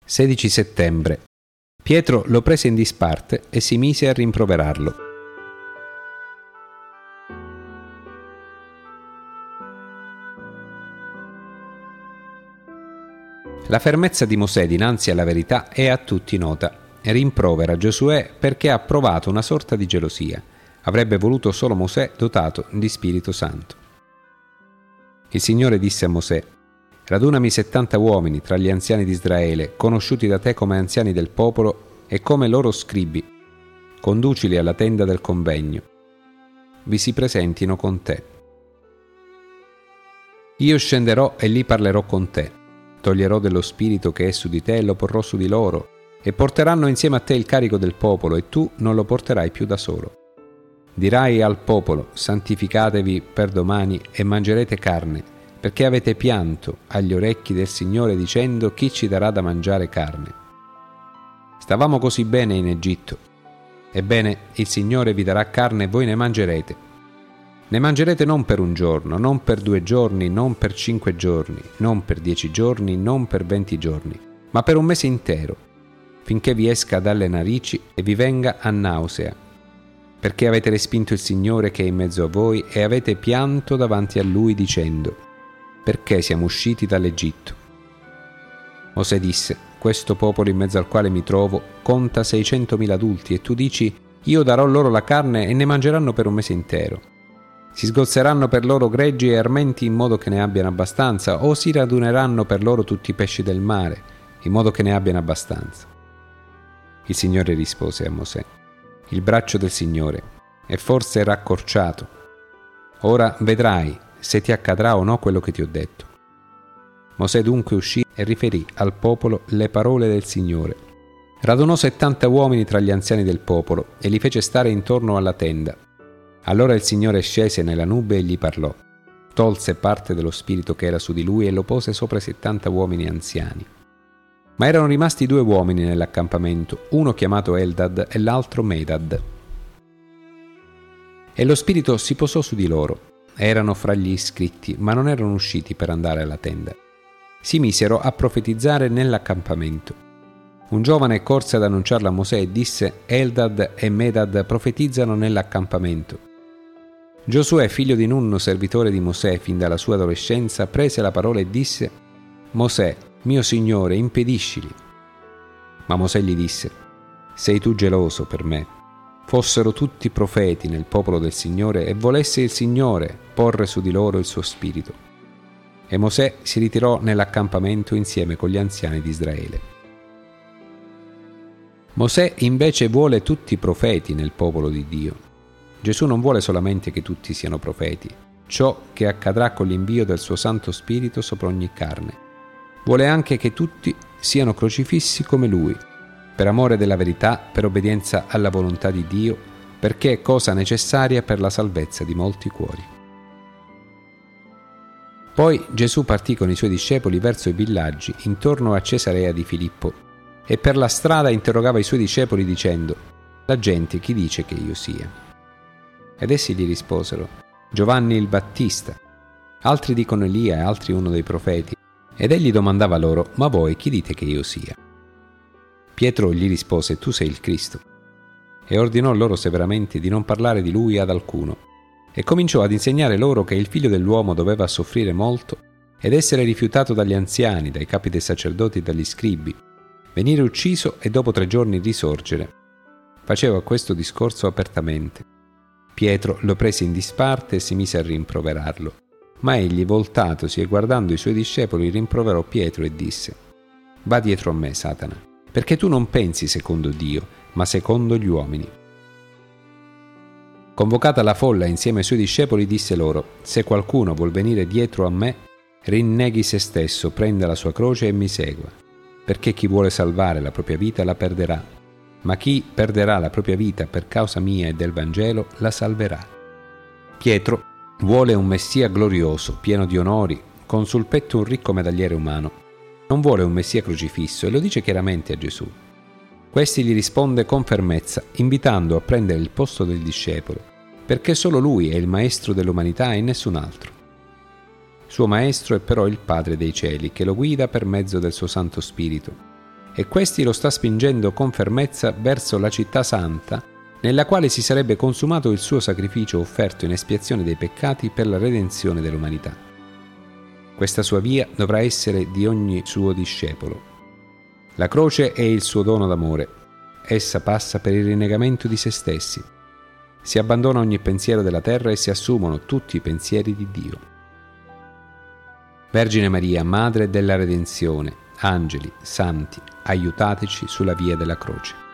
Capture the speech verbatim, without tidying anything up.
sedici settembre. Pietro lo prese in disparte e si mise a rimproverarlo. La fermezza di Mosè dinanzi alla verità è a tutti nota. Rimprovera Giosuè perché ha provato una sorta di gelosia. Avrebbe voluto solo Mosè dotato di Spirito Santo. Il Signore disse a Mosè: radunami settanta uomini tra gli anziani di Israele, conosciuti da te come anziani del popolo e come loro scribi. Conducili alla tenda del convegno. Vi si presentino con te. Io scenderò e lì parlerò con te. Toglierò dello spirito che è su di te e lo porrò su di loro, e porteranno insieme a te il carico del popolo, e tu non lo porterai più da solo. Dirai al popolo: santificatevi per domani e mangerete carne, perché avete pianto agli orecchi del Signore dicendo: chi ci darà da mangiare carne? Stavamo così bene in Egitto. Ebbene, il Signore vi darà carne e voi ne mangerete. Ne mangerete non per un giorno, non per due giorni, non per cinque giorni, non per dieci giorni, non per venti giorni, ma per un mese intero, finché vi esca dalle narici e vi venga a nausea, perché avete respinto il Signore che è in mezzo a voi e avete pianto davanti a Lui dicendo: perché siamo usciti dall'Egitto? Mosè disse: questo popolo in mezzo al quale mi trovo conta seicentomila adulti, e tu dici: io darò loro la carne e ne mangeranno per un mese intero. Si sgozzeranno per loro greggi e armenti in modo che ne abbiano abbastanza, o si raduneranno per loro tutti i pesci del mare, in modo che ne abbiano abbastanza. Il Signore rispose a Mosè: il braccio del Signore è forse raccorciato. Ora vedrai se ti accadrà o no quello che ti ho detto. Mosè dunque uscì e riferì al popolo le parole del Signore. Radunò settanta uomini tra gli anziani del popolo e li fece stare intorno alla tenda. Allora il Signore scese nella nube e gli parlò. Tolse parte dello spirito che era su di lui e lo pose sopra i settanta uomini anziani. Ma erano rimasti due uomini nell'accampamento, uno chiamato Eldad e l'altro Medad. E lo spirito si posò su di loro. Erano fra gli iscritti, ma non erano usciti per andare alla tenda. Si misero a profetizzare nell'accampamento. Un giovane corse ad annunciarlo a Mosè e disse: Eldad e Medad profetizzano nell'accampamento. Giosuè, figlio di Nun, servitore di Mosè fin dalla sua adolescenza, prese la parola e disse: Mosè, mio signore, impediscili. Ma Mosè gli disse: sei tu geloso per me? Fossero tutti profeti nel popolo del Signore e volesse il Signore porre su di loro il suo spirito. E Mosè si ritirò nell'accampamento insieme con gli anziani di Israele. Mosè invece vuole tutti i profeti nel popolo di Dio. Gesù non vuole solamente che tutti siano profeti, ciò che accadrà con l'invio del suo Santo Spirito sopra ogni carne. Vuole anche che tutti siano crocifissi come Lui, per amore della verità, per obbedienza alla volontà di Dio, perché è cosa necessaria per la salvezza di molti cuori. Poi Gesù partì con i suoi discepoli verso i villaggi intorno a Cesarea di Filippo e per la strada interrogava i suoi discepoli dicendo: la gente chi dice che io sia? Ed essi gli risposero: Giovanni il Battista, altri dicono Elia e altri uno dei profeti. Ed egli domandava loro: ma voi chi dite che io sia? Pietro gli rispose: tu sei il Cristo. E ordinò loro severamente di non parlare di lui ad alcuno, e cominciò ad insegnare loro che il figlio dell'uomo doveva soffrire molto ed essere rifiutato dagli anziani, dai capi dei sacerdoti e dagli scribi, venire ucciso e dopo tre giorni risorgere. Faceva questo discorso apertamente. Pietro lo prese in disparte e si mise a rimproverarlo. Ma egli, voltatosi e guardando i suoi discepoli, rimproverò Pietro e disse: va dietro a me, Satana, perché tu non pensi secondo Dio, ma secondo gli uomini. Convocata la folla insieme ai suoi discepoli, disse loro: se qualcuno vuol venire dietro a me, rinneghi se stesso, prenda la sua croce e mi segua. Perché chi vuole salvare la propria vita la perderà, ma chi perderà la propria vita per causa mia e del Vangelo la salverà. Pietro vuole un Messia glorioso, pieno di onori, con sul petto un ricco medagliere umano. Non vuole un Messia crocifisso e lo dice chiaramente a Gesù. Questi gli risponde con fermezza, invitando a prendere il posto del discepolo, perché solo lui è il maestro dell'umanità e nessun altro. Suo maestro è però il Padre dei cieli, che lo guida per mezzo del suo Santo Spirito. e questi lo sta spingendo con fermezza verso la città santa, nella quale si sarebbe consumato il suo sacrificio offerto in espiazione dei peccati per la redenzione dell'umanità. Questa sua via dovrà essere di ogni suo discepolo. La croce è il suo dono d'amore. Essa passa per il rinnegamento di se stessi. Si abbandona ogni pensiero della terra e si assumono tutti i pensieri di Dio. Vergine Maria, Madre della Redenzione, angeli, santi, aiutateci sulla via della croce.